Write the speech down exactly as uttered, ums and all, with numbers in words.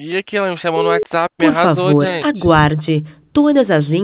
E aqui ela me chamou no WhatsApp, me Por arrasou, favor, gente. aguarde. Todas as linhas